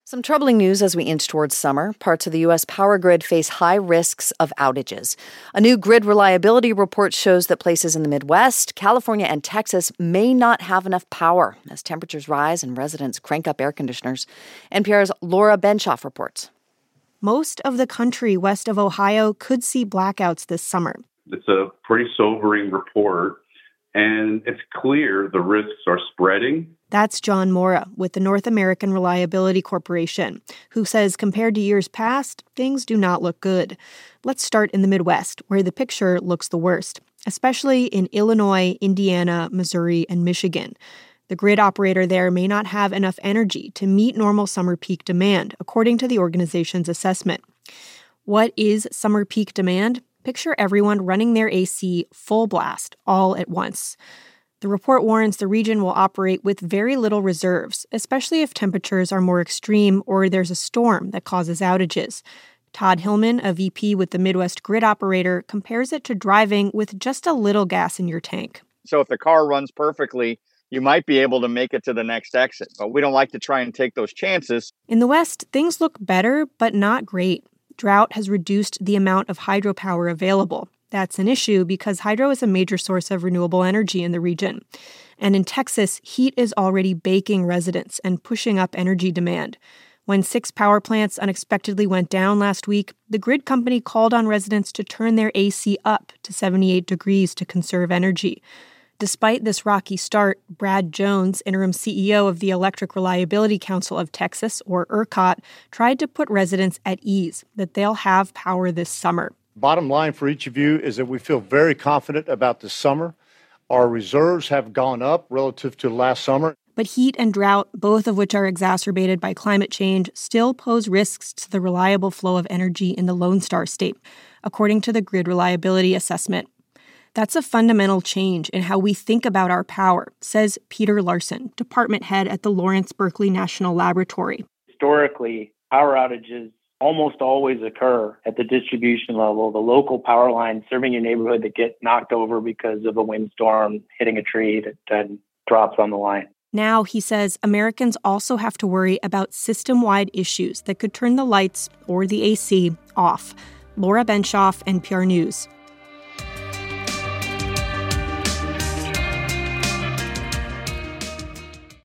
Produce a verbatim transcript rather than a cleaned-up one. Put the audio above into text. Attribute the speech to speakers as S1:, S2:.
S1: Some troubling news as we inch towards summer. Parts of the U S power grid face high risks of outages. A new grid reliability report shows that places in the Midwest, California, and Texas may not have enough power as temperatures rise and residents crank up air conditioners. N P R's Laura Benshoff reports.
S2: Most of the country west of Ohio could see blackouts this summer.
S3: It's a pretty sobering report, and it's clear the risks are spreading.
S2: That's John Mora with the North American Reliability Corporation, who says compared to years past, things do not look good. Let's start in the Midwest, where the picture looks the worst, especially in Illinois, Indiana, Missouri, and Michigan. The grid operator there may not have enough energy to meet normal summer peak demand, according to the organization's assessment. What is summer peak demand? Picture everyone running their A C full blast all at once. The report warns the region will operate with very little reserves, especially if temperatures are more extreme or there's a storm that causes outages. Todd Hillman, a V P with the Midwest Grid Operator, compares it to driving with just a little gas in your tank.
S4: So if the car runs perfectly, you might be able to make it to the next exit, but we don't like to try and take those chances.
S2: In the West, things look better, but not great. Drought has reduced the amount of hydropower available. That's an issue because hydro is a major source of renewable energy in the region. And in Texas, heat is already baking residents and pushing up energy demand. When six power plants unexpectedly went down last week, the grid company called on residents to turn their A C up to seventy-eight degrees to conserve energy. Despite this rocky start, Brad Jones, interim C E O of the Electric Reliability Council of Texas, or ERCOT, tried to put residents at ease that they'll have power this summer.
S5: Bottom line for each of you is that we feel very confident about this summer. Our reserves have gone up relative to last summer.
S2: But heat and drought, both of which are exacerbated by climate change, still pose risks to the reliable flow of energy in the Lone Star State, according to the Grid Reliability Assessment. That's a fundamental change in how we think about our power, says Peter Larson, department head at the Lawrence Berkeley National Laboratory.
S6: Historically, power outages almost always occur at the distribution level, the local power lines serving your neighborhood that get knocked over because of a windstorm hitting a tree that then drops on the line.
S2: Now, he says, Americans also have to worry about system-wide issues that could turn the lights or the A C off. Laura Benshoff, N P R News.